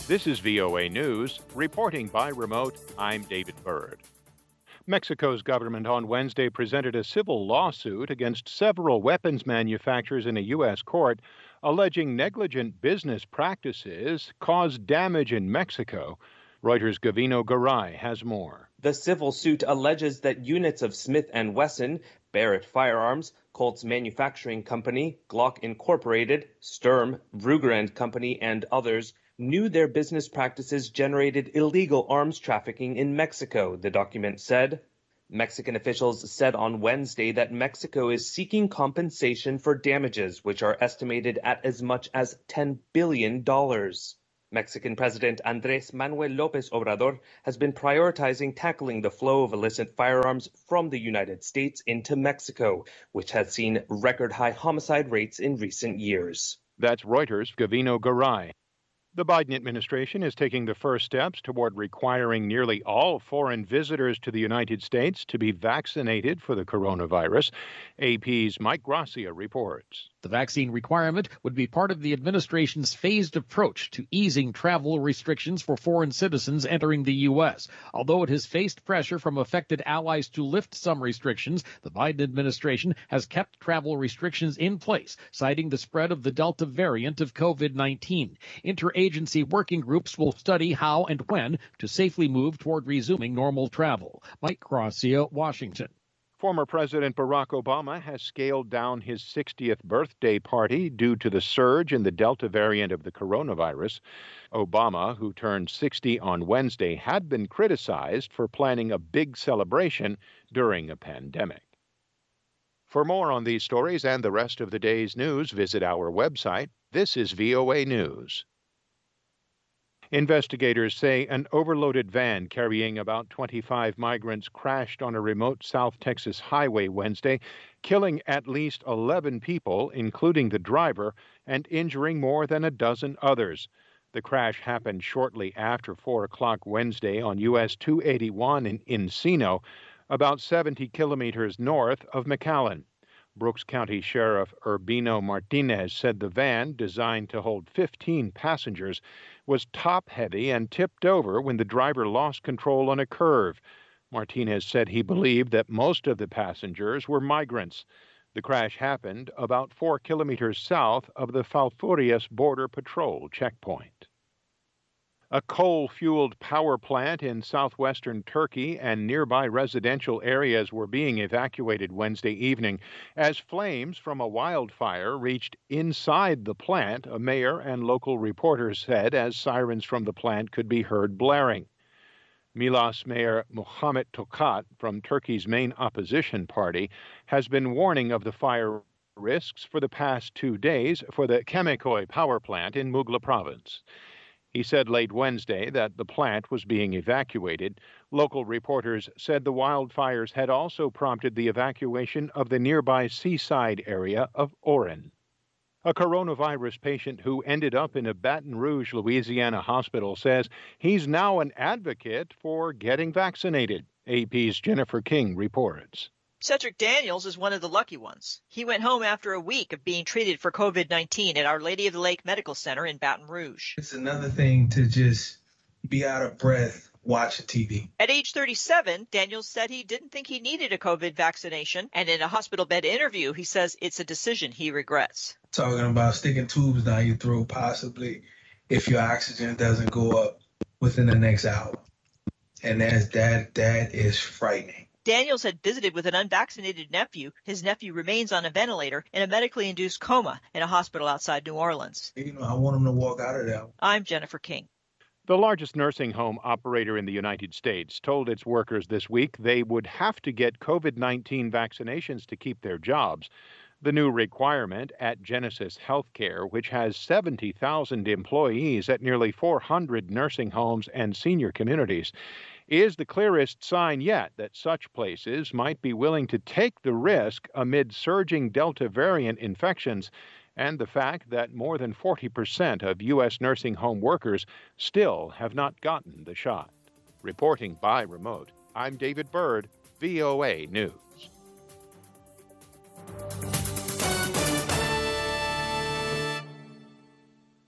This is VOA News. Reporting by remote, I'm David Byrd. Mexico's government on Wednesday presented a civil lawsuit against several weapons manufacturers in a U.S. court, alleging negligent business practices caused damage in Mexico. Reuters' Gavino Garay has more. The civil suit alleges that units of Smith & Wesson, Barrett Firearms, Colt's Manufacturing Company, Glock Incorporated, Sturm, Ruger & Company, and others knew their business practices generated illegal arms trafficking in Mexico, the document said. Mexican officials said on Wednesday that Mexico is seeking compensation for damages, which are estimated at as much as $10 billion. Mexican President Andrés Manuel López Obrador has been prioritizing tackling the flow of illicit firearms from the United States into Mexico, which has seen record-high homicide rates in recent years. That's Reuters' Gavino Garay. The Biden administration is taking the first steps toward requiring nearly all foreign visitors to the United States to be vaccinated for the coronavirus. AP's Mike Gracia reports. The vaccine requirement would be part of the administration's phased approach to easing travel restrictions for foreign citizens entering the U.S. Although it has faced pressure from affected allies to lift some restrictions, the Biden administration has kept travel restrictions in place, citing the spread of the Delta variant of COVID-19. Interagency working groups will study how and when to safely move toward resuming normal travel. Mike Gracia, Washington. Former President Barack Obama has scaled down his 60th birthday party due to the surge in the Delta variant of the coronavirus. Obama, who turned 60 on Wednesday, had been criticized for planning a big celebration during a pandemic. For more on these stories and the rest of the day's news, visit our website. This is VOA News. Investigators say an overloaded van carrying about 25 migrants crashed on a remote South Texas highway Wednesday, killing at least 11 people, including the driver, and injuring more than a dozen others. The crash happened shortly after 4 o'clock Wednesday on US 281 in Encino, about 70 kilometers north of McAllen. Brooks County Sheriff Urbino Martinez said the van, designed to hold 15 passengers, was top-heavy and tipped over when the driver lost control on a curve. Martinez said he believed that most of the passengers were migrants. The crash happened about 4 kilometers south of the Falfurrias Border Patrol checkpoint. A coal-fueled power plant in southwestern Turkey and nearby residential areas were being evacuated Wednesday evening as flames from a wildfire reached inside the plant, a mayor and local reporters said, as sirens from the plant could be heard blaring. Milas Mayor Muhammet Tokat from Turkey's main opposition party has been warning of the fire risks for the past 2 days for the Çameköy power plant in Muğla province. He said late Wednesday that the plant was being evacuated. Local reporters said the wildfires had also prompted the evacuation of the nearby seaside area of Oran. A coronavirus patient who ended up in a Baton Rouge, Louisiana hospital says he's now an advocate for getting vaccinated. AP's Jennifer King reports. Cedric Daniels is one of the lucky ones. He went home after a week of being treated for COVID-19 at Our Lady of the Lake Medical Center in Baton Rouge. It's another thing to just be out of breath watching TV. At age 37, Daniels said he didn't think he needed a COVID vaccination, and in a hospital bed interview, he says it's a decision he regrets. Talking about sticking tubes down your throat, possibly, if your oxygen doesn't go up within the next hour. And that is frightening. Daniels had visited with an unvaccinated nephew. His nephew remains on a ventilator in a medically induced coma in a hospital outside New Orleans. I want him to walk out of there. I'm Jennifer King. The largest nursing home operator in the United States told its workers this week they would have to get COVID-19 vaccinations to keep their jobs. The new requirement at Genesis Healthcare, which has 70,000 employees at nearly 400 nursing homes and senior communities, is the clearest sign yet that such places might be willing to take the risk amid surging Delta variant infections and the fact that more than 40% of U.S. nursing home workers still have not gotten the shot. Reporting by remote, I'm David Byrd, VOA News.